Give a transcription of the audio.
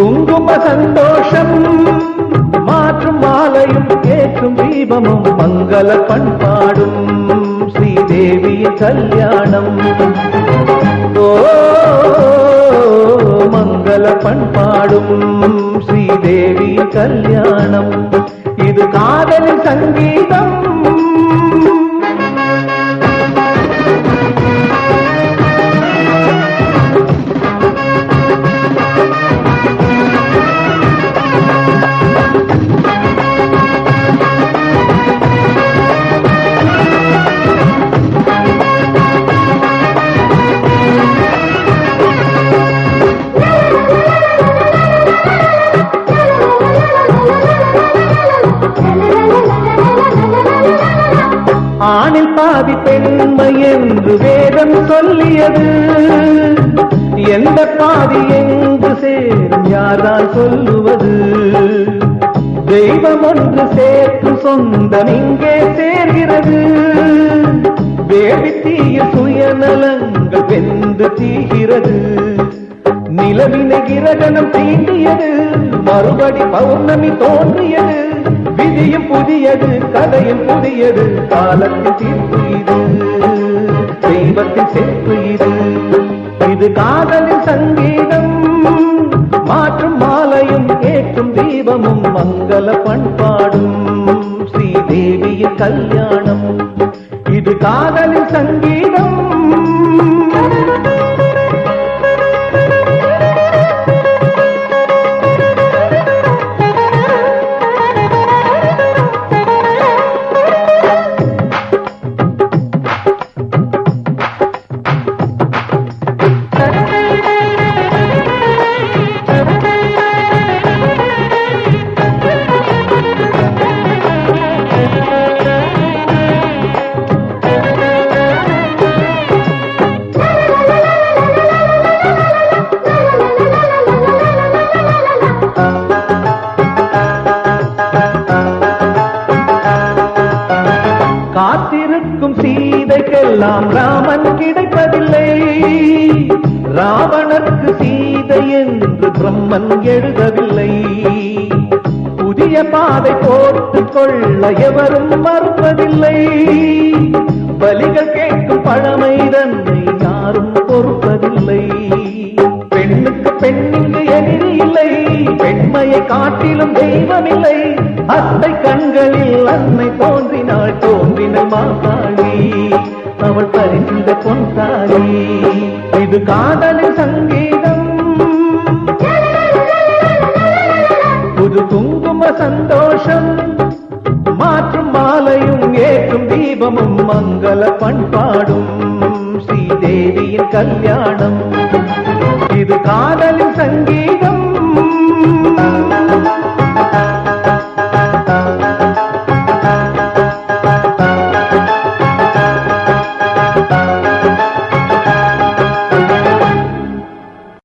குங்கும சந்தோஷம் மாற்றும் மாலையும் கேட்கும் தீபமும் மங்கள பண்பாடும் ஸ்ரீதேவியின் கல்யாணம். ஓ மங்கள பண்பாடும் ஸ்ரீதேவியின் கல்யாணம். இது காதலின் சங்கீதம். ஆணில் பாதி பெண்மை என்று வேதம் சொல்லியது. எந்த பாதி எங்கு சேரும் யாரால் சொல்லுவது? தெய்வம் ஒன்று சேர்க்கும் சொந்தம் இங்கே சேர்கிறது. வேடி தீய சுயநலங்கள் வெந்து தீகிறது. நிலவினை கிரகணம் தீண்டியது. மறுபடி பௌர்ணமி தோன்றியது. விதியும் புதியது, கதையும் புதியது. காலத்தின் தீர்ப்பு இது, தெய்வத்தின் சேர்ப்பு இது. இது காதலின் சங்கீதம். மாற்றும் மாலையும் கேட்கும் தீபமும் மங்கள பண்பாடும் ஸ்ரீதேவியின் கல்யாணம். இது காதலின் சங்கீதம். காத்திருக்கும் சீதைக்கெல்லாம் ராமன் கிடைப்பதில்லை. ராவணனுக்கு சீதை என்று பிரம்மன் எழுதவில்லை. புதிய பாதை போட்டுக் கொள்ள எவரும் மறுப்பதில்லை. பலிகள் கேட்கும் பழமை தன்னை யாரும் பொறுப்பதில்லை. பெண்ணுக்கு பெண்ணிங்கு எதிரி இல்லை. பெண்மையை காட்டிலும் தெய்வமில்லை. அத்தை கண்களில் அன்னை தோன்றினாள். தோன்றின மாகாளி அவள் பரிசிந்த பொன்தாளி. இது காதலின் சங்கீதம். புது குங்கும சந்தோஷம் மாற்றும் மாலையும் ஏற்றும் தீபமும் மங்கள பண்பாடும் ஸ்ரீதேவியின் கல்யாணம். இது காதலின் சங்கீதம்.